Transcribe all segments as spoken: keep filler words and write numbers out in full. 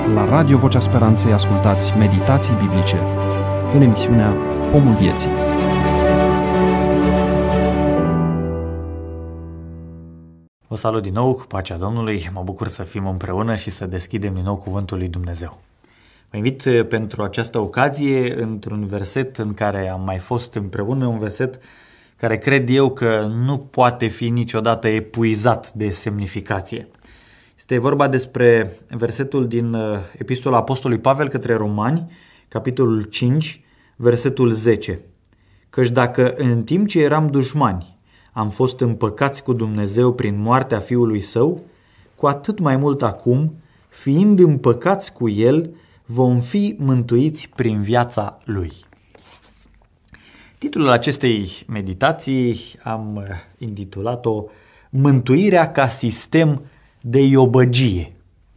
La Radio Vocea Speranței ascultați meditații biblice în emisiunea Pomul Vieții. Vă salut din nou cu pacea Domnului, mă bucur să fim împreună și să deschidem din nou Cuvântul lui Dumnezeu. Vă invit pentru această ocazie într-un verset în care am mai fost împreună, un verset care cred eu că nu poate fi niciodată epuizat de semnificație. Este vorba despre versetul din Epistola Apostolului Pavel către Romani, capitolul cinci, versetul zece. Căci dacă în timp ce eram dușmani am fost împăcați cu Dumnezeu prin moartea Fiului Său, cu atât mai mult acum, fiind împăcați cu El, vom fi mântuiți prin viața Lui. Titlul acestei meditații am intitulat-o Mântuirea ca sistem de iobăgie.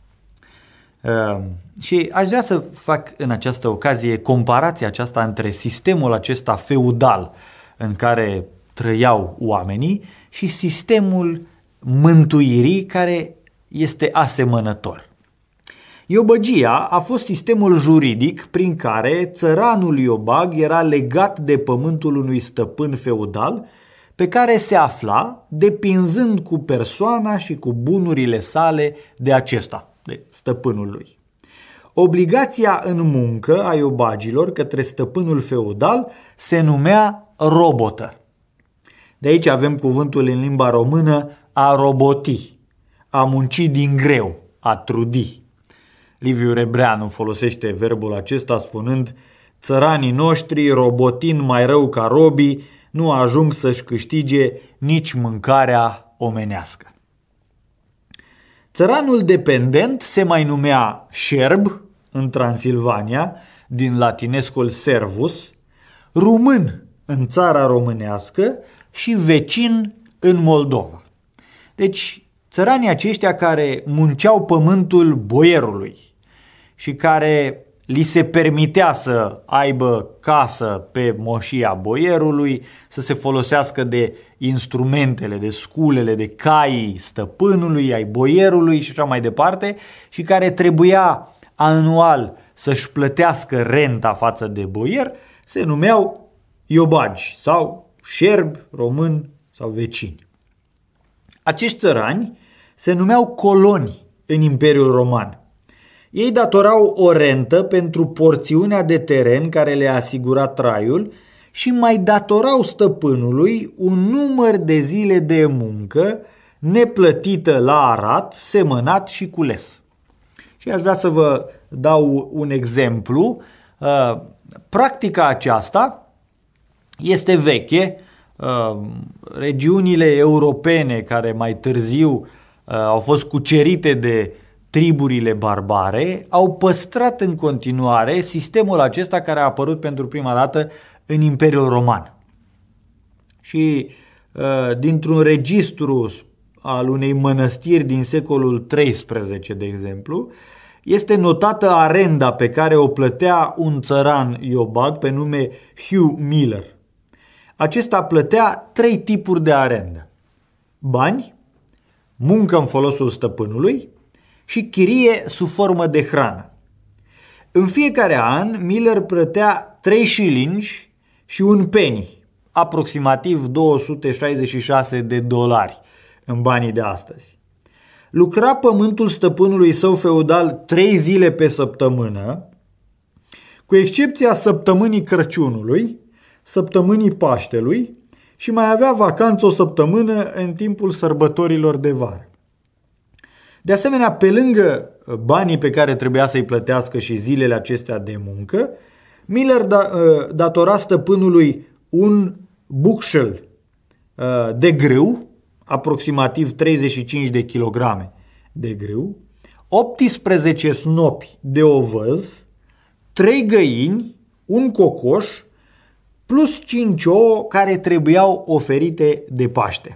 Uh, și aș vrea să fac în această ocazie comparația aceasta între sistemul acesta feudal în care trăiau oamenii și sistemul mântuirii care este asemănător. Iobăgia a fost sistemul juridic prin care țăranul iobag era legat de pământul unui stăpân feudal pe care se afla depinzând cu persoana și cu bunurile sale de acesta, de stăpânul lui. Obligația în muncă a iobagilor către stăpânul feudal se numea robotă. De aici avem cuvântul în limba română a roboti, a munci din greu, a trudi. Liviu Rebreanu folosește verbul acesta spunând: țăranii noștri, robotind mai rău ca robii, nu ajung să-și câștige nici mâncarea omenească. Țăranul dependent se mai numea șerb în Transilvania, din latinescul servus, român în țara românească și vecin în Moldova. Deci, țăranii aceștia care munceau pământul boierului și care li se permitea să aibă casă pe moșia boierului, să se folosească de instrumentele, de sculele, de caii stăpânului, ai boierului și așa mai departe, și care trebuia anual să-și plătească renta față de boier, se numeau iobagi sau șerbi, români sau vecini. Acești țărani se numeau coloni în Imperiul Roman. Ei datorau o rentă pentru porțiunea de teren care le asigura traiul și mai datorau stăpânului un număr de zile de muncă neplătită la arat, semănat și cules. Și aș vrea să vă dau un exemplu. Practica aceasta este veche. Regiunile europene care mai târziu au fost cucerite de triburile barbare au păstrat în continuare sistemul acesta care a apărut pentru prima dată în Imperiul Roman. Și dintr-un registru al unei mănăstiri din secolul treisprezece, de exemplu, este notată arenda pe care o plătea un țăran iobag pe nume Hugh Miller. Acesta plătea trei tipuri de arendă: bani, muncă în folosul stăpânului și chirie sub formă de hrană. În fiecare an, Miller plătea trei șilingi și un penny, aproximativ două sute șaizeci și șase de dolari în banii de astăzi. Lucra pământul stăpânului său feudal trei zile pe săptămână, cu excepția săptămânii Crăciunului, săptămânii Paștelui, și mai avea vacanță o săptămână în timpul sărbătorilor de vară. De asemenea, pe lângă banii pe care trebuia să-i plătească și zilele acestea de muncă, Miller datora stăpânului un bushel de grâu, aproximativ treizeci și cinci de kilograme de grâu, optsprezece snopi de ovăz, trei găini, un cocoș, plus cinci ouă care trebuiau oferite de Paște.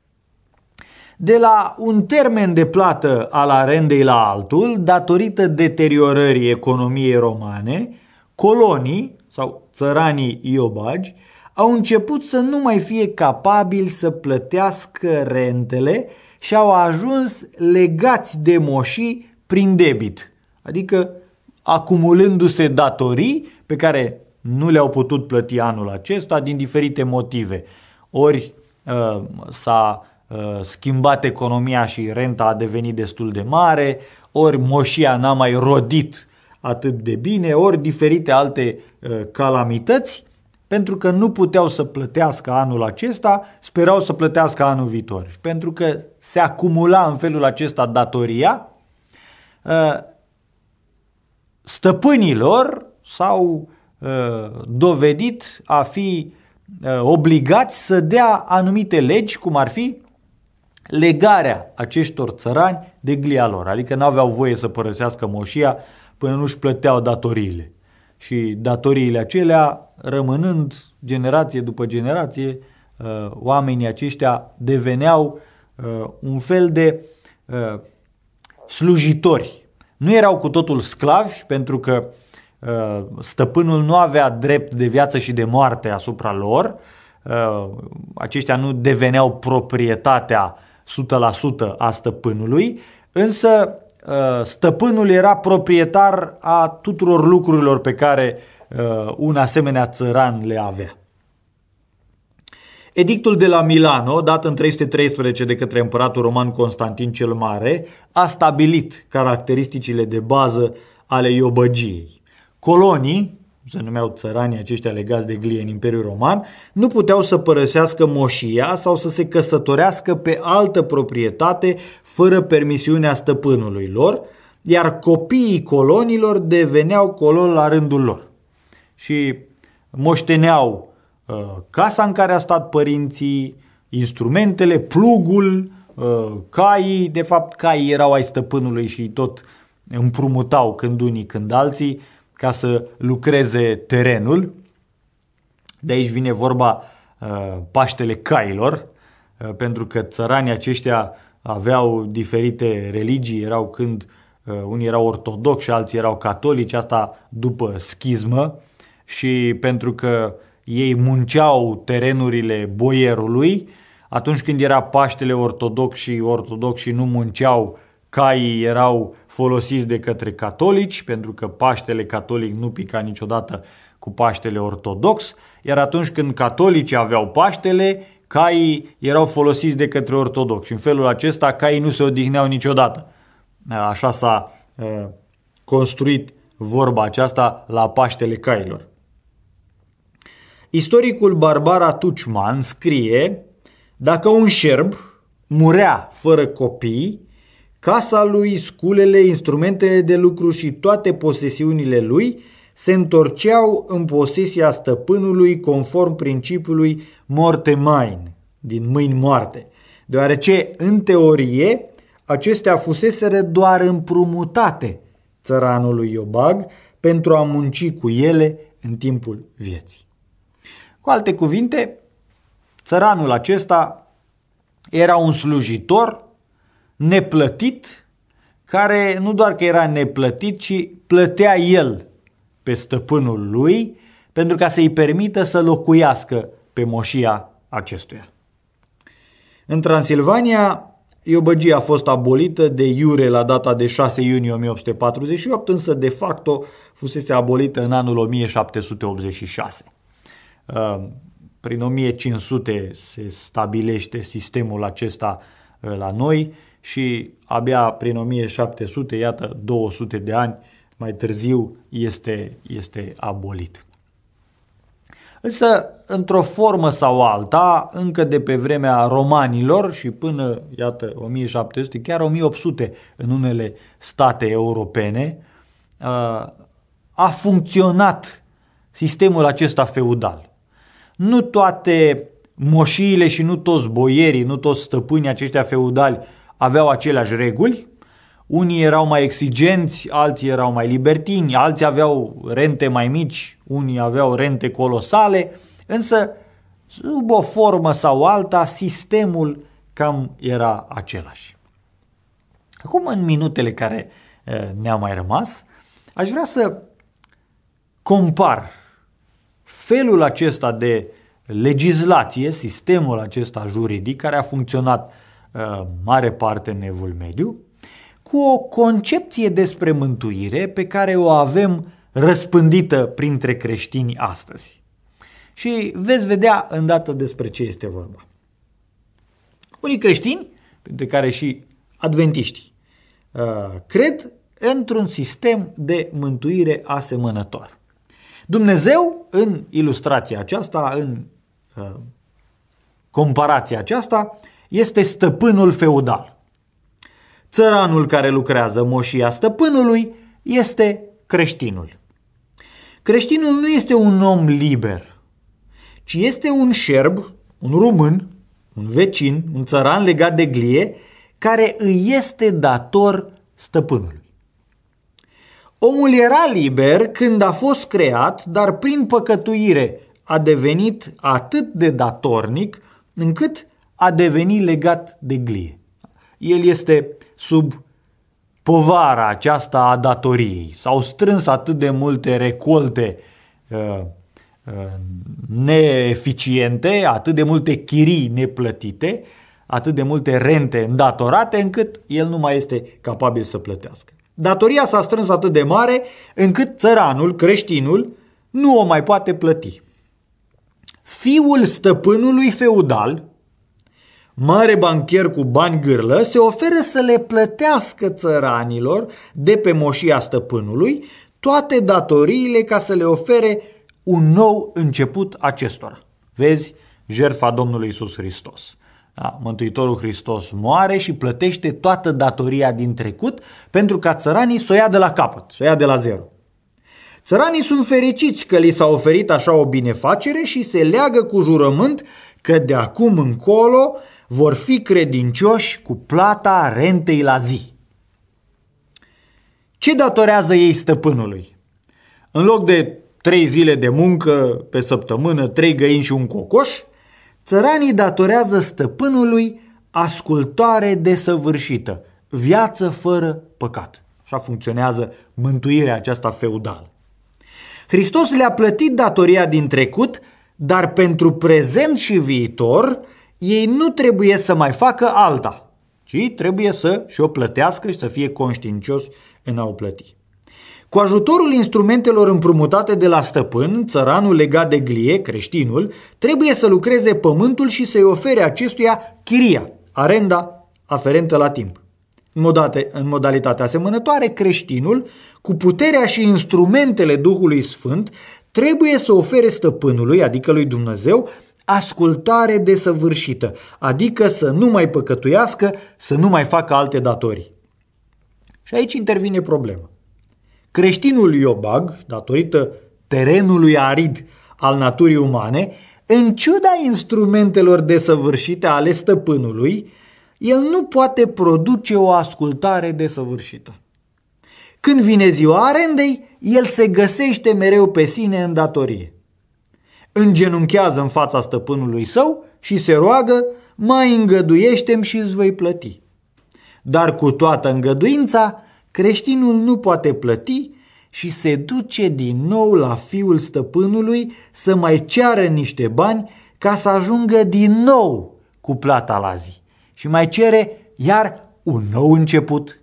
De la un termen de plată al arendei la altul, datorită deteriorării economiei romane, colonii sau țăranii iobagi au început să nu mai fie capabili să plătească rentele și au ajuns legați de moșii prin debit, adică acumulându-se datorii pe care nu le-au putut plăti anul acesta din diferite motive. Ori uh, s-a uh, schimbat economia și renta a devenit destul de mare, ori moșia n-a mai rodit atât de bine, ori diferite alte uh, calamități, pentru că nu puteau să plătească anul acesta, sperau să plătească anul viitor. Și pentru că se acumula în felul acesta datoria, uh, stăpânilor s-au uh, dovedit a fi uh, obligați să dea anumite legi, cum ar fi legarea acestor țărani de glia lor, adică n-aveau voie să părăsească moșia până nu-și plăteau datoriile. Și datoriile acelea, rămânând generație după generație, uh, oamenii aceștia deveneau uh, un fel de uh, slujitori. Nu erau cu totul sclavi, pentru că uh, stăpânul nu avea drept de viață și de moarte asupra lor. Uh, aceștia nu deveneau proprietatea o sută la sută a stăpânului, însă uh, stăpânul era proprietar a tuturor lucrurilor pe care uh, un asemenea țăran le avea. Edictul de la Milano, dat în trei sute treisprezece de către împăratul roman Constantin cel Mare, a stabilit caracteristicile de bază ale iobăgiei. Colonii, se numeau țăranii aceștia legați de glie în Imperiul Roman, nu puteau să părăsească moșia sau să se căsătorească pe altă proprietate fără permisiunea stăpânului lor, iar copiii colonilor deveneau coloni la rândul lor și moșteneau casa în care a stat părinții, instrumentele, plugul, caii. De fapt, caii erau ai stăpânului și tot împrumutau când unii, când alții, ca să lucreze terenul. De aici vine vorba Paștele cailor, pentru că țăranii aceștia aveau diferite religii, erau când unii erau ortodoxi și alții erau catolici, asta după schismă, și pentru că ei munceau terenurile boierului, atunci când era Paștele ortodox și ortodoxi nu munceau, caii erau folosiți de către catolici, pentru că Paștele catolic nu pica niciodată cu Paștele ortodox, iar atunci când catolicii aveau Paștele, caii erau folosiți de către ortodoxi. În felul acesta, caii nu se odihneau niciodată. Așa s-a uh, construit vorba aceasta la Paștele cailor. Istoricul Barbara Tuchman scrie: dacă un șerb murea fără copii, casa lui, sculele, instrumentele de lucru și toate posesiunile lui se întorceau în posesia stăpânului conform principiului morte main, din mâini moarte, deoarece, în teorie, acestea fuseseră doar împrumutate țăranului Iobag pentru a munci cu ele în timpul vieții. Cu alte cuvinte, țăranul acesta era un slujitor neplătit, care nu doar că era neplătit, ci plătea el pe stăpânul lui pentru ca să-i permită să locuiască pe moșia acestuia. În Transilvania, iobăgia a fost abolită de iure la data de șase iunie o mie opt sute patruzeci și opt, însă de facto fusese abolită în anul o mie șapte sute optzeci și șase. Prin o mie cinci sute se stabilește sistemul acesta la noi și abia prin o mie șapte sute, iată, două sute de ani mai târziu, este, este abolit. Însă, într-o formă sau alta, încă de pe vremea romanilor și până, iată, o mie șapte sute, chiar o mie opt sute în unele state europene, a funcționat sistemul acesta feudal. Nu toate moșiile și nu toți boierii, nu toți stăpânii aceștia feudali aveau aceleași reguli. Unii erau mai exigenți, alții erau mai libertini, alții aveau rente mai mici, unii aveau rente colosale, însă sub o formă sau alta sistemul cam era același. Acum, în minutele care ne-au mai rămas, aș vrea să compar felul acesta de legislație, sistemul acesta juridic care a funcționat uh, mare parte în Evul Mediu, cu o concepție despre mântuire pe care o avem răspândită printre creștini astăzi. Și veți vedea îndată despre ce este vorba. Unii creștini, printre care și adventiștii, cred într-un sistem de mântuire asemănător. Dumnezeu, în ilustrația aceasta, în comparația aceasta, este stăpânul feudal. Țăranul care lucrează moșia stăpânului este creștinul. Creștinul nu este un om liber, ci este un șerb, un român, un vecin, un țăran legat de glie, care îi este dator stăpânului. Omul era liber când a fost creat, dar prin păcătuire a devenit atât de datornic încât a devenit legat de glie. El este sub povara aceasta a datoriei. S-au strâns atât de multe recolte uh, uh, neeficiente, atât de multe chirii neplătite, atât de multe rente îndatorate, încât el nu mai este capabil să plătească. Datoria s-a strâns atât de mare încât țăranul, creștinul, nu o mai poate plăti. Fiul stăpânului feudal, mare bancher cu bani gârlă, se oferă să le plătească țăranilor de pe moșia stăpânului toate datoriile ca să le ofere un nou început acestora. Vezi jertfa Domnului Iisus Hristos. Da, Mântuitorul Hristos moare și plătește toată datoria din trecut pentru ca țăranii să o ia de la capăt, să o ia de la zero. Țăranii sunt fericiți că li s-a oferit așa o binefacere și se leagă cu jurământ că de acum încolo vor fi credincioși cu plata rentei la zi. Ce datorează ei stăpânului? În loc de trei zile de muncă pe săptămână, trei găini și un cocoș, țăranii datorează stăpânului ascultare desăvârșită, viață fără păcat. Așa funcționează mântuirea aceasta feudală. Hristos le-a plătit datoria din trecut, dar pentru prezent și viitor ei nu trebuie să mai facă alta, ci trebuie să și-o plătească și să fie conștiincios în a o plăti. Cu ajutorul instrumentelor împrumutate de la stăpân, țăranul legat de glie, creștinul, trebuie să lucreze pământul și să-i ofere acestuia chiria, arenda aferentă la timp. În, modate, în modalitate asemănătoare, creștinul, cu puterea și instrumentele Duhului Sfânt, trebuie să ofere stăpânului, adică lui Dumnezeu, ascultare desăvârșită, adică să nu mai păcătuiască, să nu mai facă alte datorii. Și aici intervine problema. Creștinul iobag, datorită terenului arid al naturii umane, în ciuda instrumentelor desăvârșite ale stăpânului, el nu poate produce o ascultare desăvârșită. Când vine ziua arendei, el se găsește mereu pe sine în datorie. Îngenunchează în fața stăpânului său și se roagă, mai îngăduiește-mi și îți voi plăti. Dar cu toată îngăduința, creștinul nu poate plăti și se duce din nou la fiul stăpânului să mai ceară niște bani ca să ajungă din nou cu plata la zi. Și mai cere iar un nou început.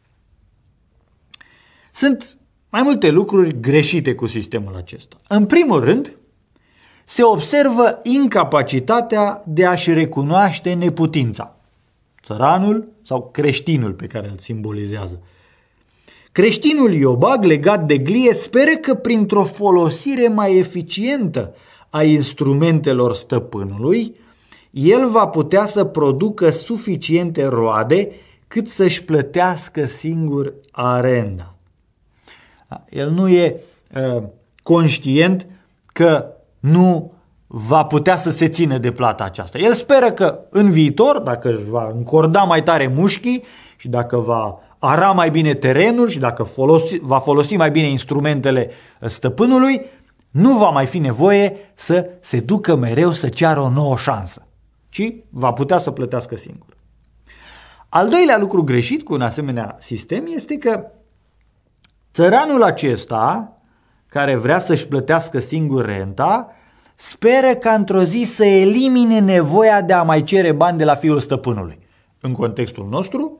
Sunt mai multe lucruri greșite cu sistemul acesta. În primul rând, se observă incapacitatea de a-și recunoaște neputința. Țăranul sau creștinul pe care îl simbolizează. Creștinul iobag legat de glie speră că printr-o folosire mai eficientă a instrumentelor stăpânului, el va putea să producă suficiente roade cât să-și plătească singur arenda. El nu e uh, conștient că nu va putea să se țină de plata aceasta. El speră că în viitor, dacă își va încorda mai tare mușchii și dacă va ara mai bine terenul și dacă folosi, va folosi mai bine instrumentele stăpânului, nu va mai fi nevoie să se ducă mereu să ceară o nouă șansă, ci va putea să plătească singur. Al doilea lucru greșit cu un asemenea sistem este că țăranul acesta, care vrea să-și plătească singur renta, speră ca într-o zi să elimine nevoia de a mai cere bani de la fiul stăpânului. În contextul nostru,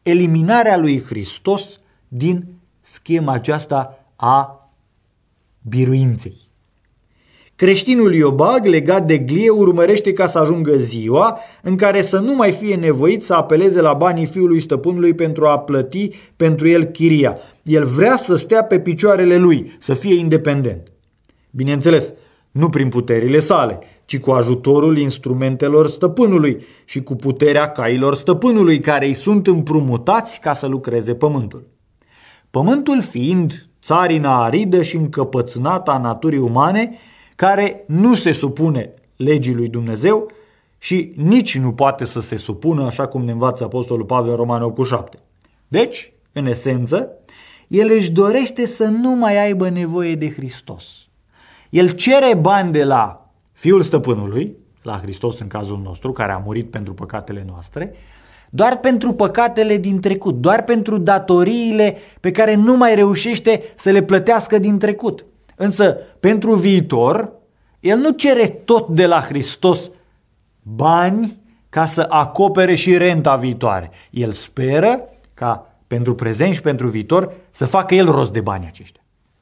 eliminarea lui Hristos din schema aceasta a biruinței. Creștinul iobag, legat de glie, urmărește ca să ajungă ziua în care să nu mai fie nevoit să apeleze la banii fiului stăpânului pentru a plăti pentru el chiria. El vrea să stea pe picioarele lui, să fie independent. Bineînțeles, nu prin puterile sale, ci cu ajutorul instrumentelor stăpânului și cu puterea cailor stăpânului, care îi sunt împrumutați ca să lucreze pământul. Pământul fiind țarina aridă și încăpățânată a naturii umane, care nu se supune legii lui Dumnezeu și nici nu poate să se supună, așa cum ne învață Apostolul Pavel în Romani opt cu șapte. Deci, în esență, el își dorește să nu mai aibă nevoie de Hristos. El cere bani de la Fiul Stăpânului, la Hristos în cazul nostru, care a murit pentru păcatele noastre, doar pentru păcatele din trecut, doar pentru datoriile pe care nu mai reușește să le plătească din trecut. Însă, pentru viitor, el nu cere tot de la Hristos bani ca să acopere și renta viitoare. El speră ca pentru prezent și pentru viitor să facă el rost de banii aceștia.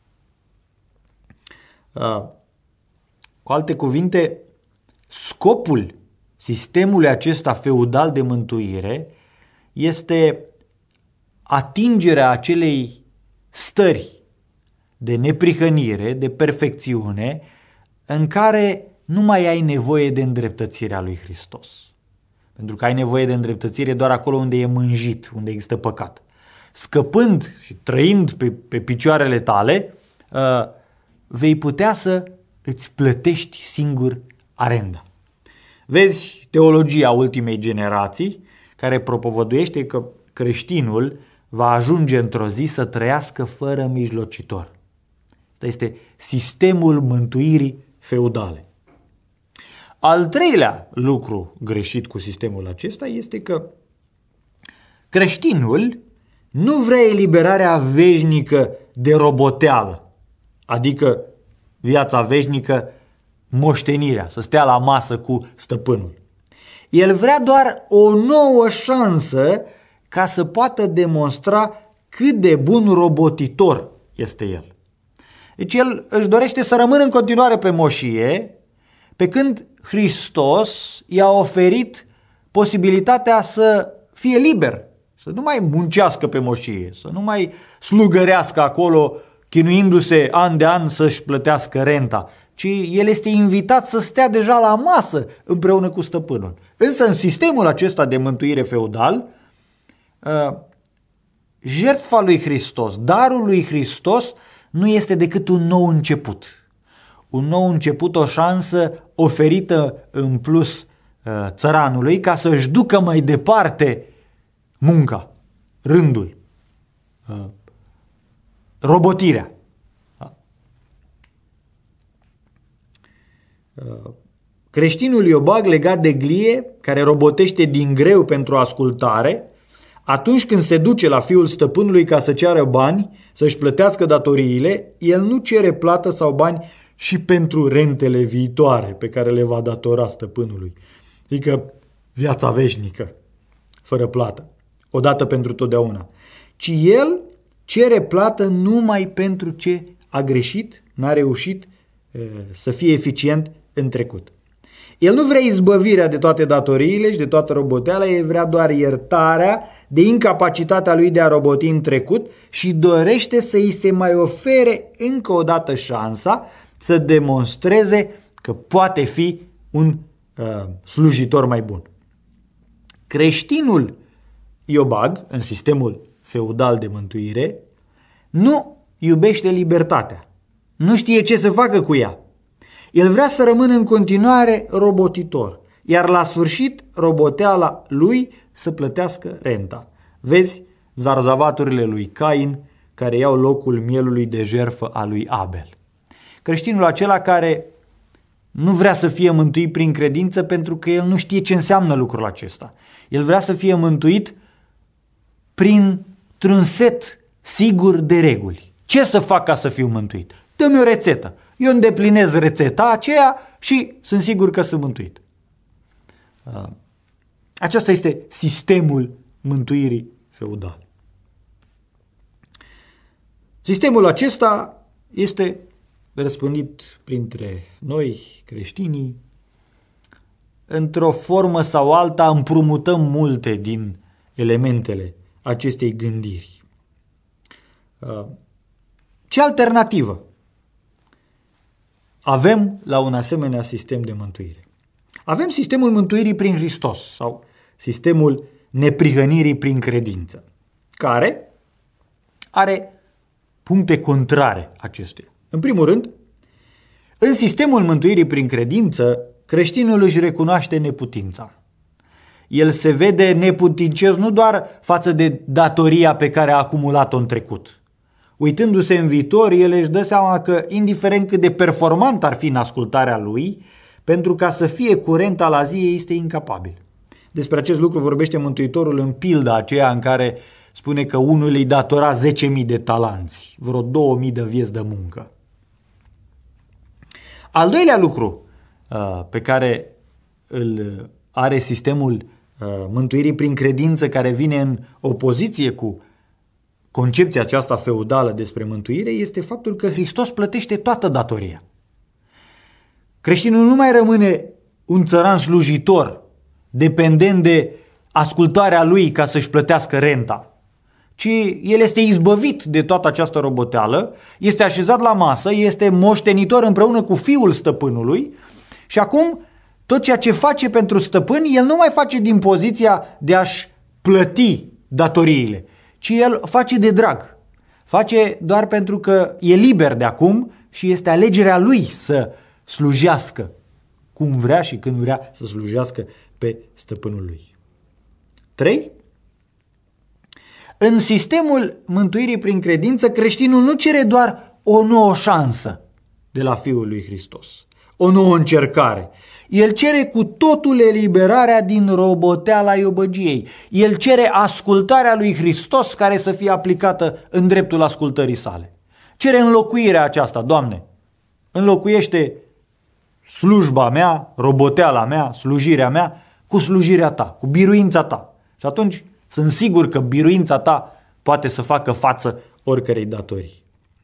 Cu alte cuvinte, scopul sistemului acesta feudal de mântuire este atingerea acelei stări de neprihănire, de perfecțiune, în care nu mai ai nevoie de îndreptățirea lui Hristos. Pentru că ai nevoie de îndreptățire doar acolo unde e mânjit, unde există păcat. Scăpând și trăind pe, pe picioarele tale, uh, vei putea să îți plătești singur arenda. Vezi teologia ultimei generații, care propovăduiește că creștinul va ajunge într-o zi să trăiască fără mijlocitor. Asta este sistemul mântuirii feudale. Al treilea lucru greșit cu sistemul acesta este că creștinul nu vrea eliberarea veșnică de roboteală, adică viața veșnică, moștenirea, să stea la masă cu stăpânul. El vrea doar o nouă șansă ca să poată demonstra cât de bun robotitor este el. Deci el își dorește să rămână în continuare pe moșie, pe când Hristos i-a oferit posibilitatea să fie liber, să nu mai muncească pe moșie, să nu mai slugărească acolo, chinuindu-se an de an să-și plătească renta, ci el este invitat să stea deja la masă împreună cu stăpânul. Însă în sistemul acesta de mântuire feudal, jertfa lui Hristos, darul lui Hristos nu este decât un nou început. Un nou început, o șansă oferită în plus țăranului ca să-și ducă mai departe munca, rândul, robotirea. Creștinul iobag legat de glie, care robotește din greu pentru ascultare, atunci când se duce la fiul stăpânului ca să ceară bani, să-și plătească datoriile, el nu cere plată sau bani și pentru rentele viitoare pe care le va datora stăpânului. Adică viața veșnică, fără plată, odată pentru totdeauna. Ci el cere plată numai pentru ce a greșit, n-a reușit e, să fie eficient în trecut. El nu vrea izbăvirea de toate datoriile și de toată roboteala, el vrea doar iertarea de incapacitatea lui de a roboti în trecut și dorește să îi se mai ofere încă o dată șansa să demonstreze că poate fi un uh, slujitor mai bun. Creștinul iobag, în sistemul feudal de mântuire, nu iubește libertatea, nu știe ce să facă cu ea. El vrea să rămână în continuare robotitor, iar la sfârșit roboteala lui să plătească renta. Vezi zarzavaturile lui Cain care iau locul mielului de jertfă a lui Abel. Creștinul acela care nu vrea să fie mântuit prin credință pentru că el nu știe ce înseamnă lucrul acesta. El vrea să fie mântuit printr-un set sigur de reguli. Ce să fac ca să fiu mântuit? Dă-mi o rețetă. Eu îndeplinez rețeta aceea și sunt sigur că sunt mântuit. Acesta este sistemul mântuirii feudal. Sistemul acesta este răspândit printre noi, creștinii. Într-o formă sau alta împrumutăm multe din elementele acestei gândiri. Ce alternativă avem la un asemenea sistem de mântuire? Avem sistemul mântuirii prin Hristos sau sistemul neprihănirii prin credință, care are puncte contrare acestuia. În primul rând, în sistemul mântuirii prin credință, creștinul își recunoaște neputința. El se vede neputincios nu doar față de datoria pe care a acumulat-o în trecut. Uitându-se în viitor, el își dă seama că, indiferent cât de performant ar fi în ascultarea lui, pentru ca să fie curent al aziei, este incapabil. Despre acest lucru vorbește Mântuitorul în pilda aceea în care spune că unul îi datora zece mii de talanți, vreo două mii de vieți de muncă. Al doilea lucru pe care îl are sistemul mântuirii prin credință, care vine în opoziție cu concepția aceasta feudală despre mântuire, este faptul că Hristos plătește toată datoria. Creștinul nu mai rămâne un țăran slujitor, dependent de ascultarea lui ca să-și plătească renta, ci el este izbăvit de toată această roboteală, este așezat la masă, este moștenitor împreună cu fiul stăpânului și acum tot ceea ce face pentru stăpân, el nu mai face din poziția de a-și plăti datoriile, ci el face de drag. Face doar pentru că e liber de acum și este alegerea lui să slujească cum vrea și când vrea să slujească pe stăpânul lui. trei. În sistemul mântuirii prin credință, creștinul nu cere doar o nouă șansă de la Fiul lui Hristos, o nouă încercare. El cere cu totul eliberarea din roboteala iobăgiei. El cere ascultarea lui Hristos care să fie aplicată în dreptul ascultării sale. Cere înlocuirea aceasta, Doamne, înlocuiește slujba mea, roboteala mea, slujirea mea cu slujirea ta, cu biruința ta. Și atunci sunt sigur că biruința ta poate să facă față oricărei datorii.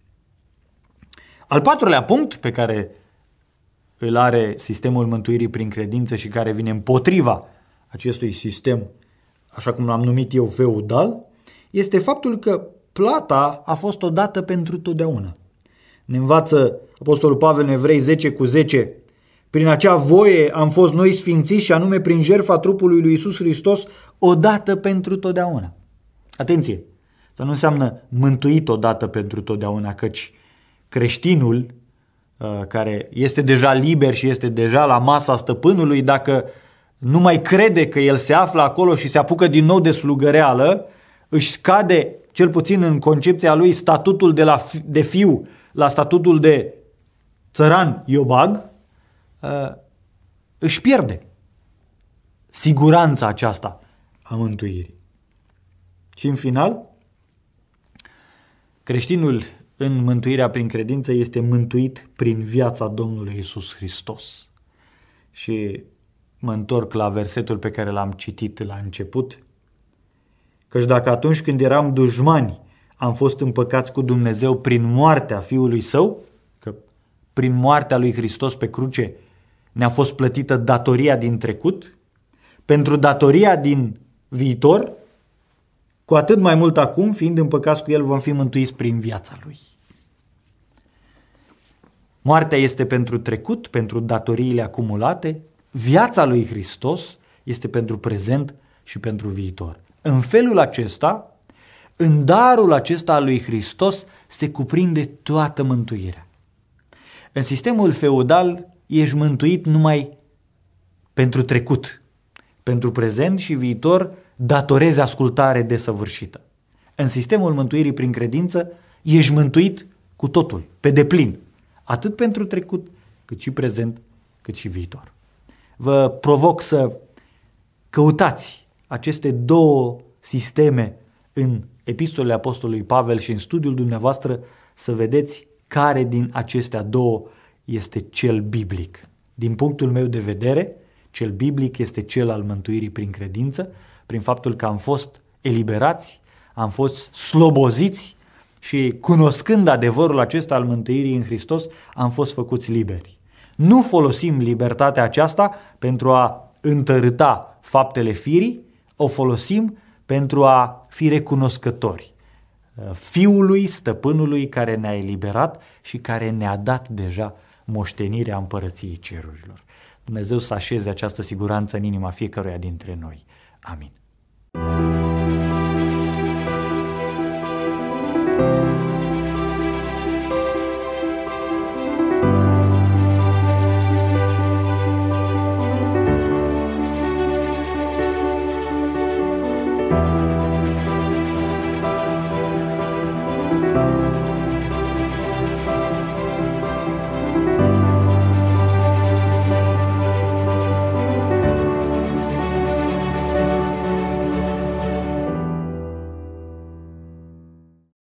Al patrulea punct pe care îl are sistemul mântuirii prin credință și care vine împotriva acestui sistem, așa cum l-am numit eu, feudal, este faptul că plata a fost odată pentru totdeauna. Ne învață Apostolul Pavel în Evrei zece cu zece: prin acea voie am fost noi sfințiți și anume prin jertfa trupului lui Iisus Hristos odată pentru totdeauna. Atenție! Asta nu înseamnă mântuit odată pentru totdeauna, căci creștinul care este deja liber și este deja la masa stăpânului, dacă nu mai crede că el se află acolo și se apucă din nou de slugăreală, își scade, cel puțin în concepția lui, statutul de, la, de fiu la statutul de țăran iobag, își pierde siguranța aceasta a mântuirii. Și în final, creștinul în mântuirea prin credință este mântuit prin viața Domnului Iisus Hristos. Și mă întorc la versetul pe care l-am citit la început, căci dacă atunci când eram dușmani am fost împăcați cu Dumnezeu prin moartea Fiului Său, că prin moartea lui Hristos pe cruce ne-a fost plătită datoria din trecut, pentru datoria din viitor, cu atât mai mult acum, fiind împăcați cu El, vom fi mântuiți prin viața Lui. Moartea este pentru trecut, pentru datoriile acumulate, viața lui Hristos este pentru prezent și pentru viitor. În felul acesta, în darul acesta al lui Hristos se cuprinde toată mântuirea. În sistemul feudal ești mântuit numai pentru trecut, pentru prezent și viitor datorezi ascultare desăvârșită. În sistemul mântuirii prin credință ești mântuit cu totul, pe deplin, atât pentru trecut, cât și prezent, cât și viitor. Vă provoc să căutați aceste două sisteme în epistolele Apostolului Pavel și în studiul dumneavoastră să vedeți care din acestea două este cel biblic. Din punctul meu de vedere, cel biblic este cel al mântuirii prin credință, prin faptul că am fost eliberați, am fost sloboziți și cunoscând adevărul acesta al mântuirii în Hristos, am fost făcuți liberi. Nu folosim libertatea aceasta pentru a întărâta faptele firii, o folosim pentru a fi recunoscători Fiului Stăpânului care ne-a eliberat și care ne-a dat deja moștenirea împărăției cerurilor. Dumnezeu să așeze această siguranță în inima fiecăruia dintre noi. Amin. Thank you.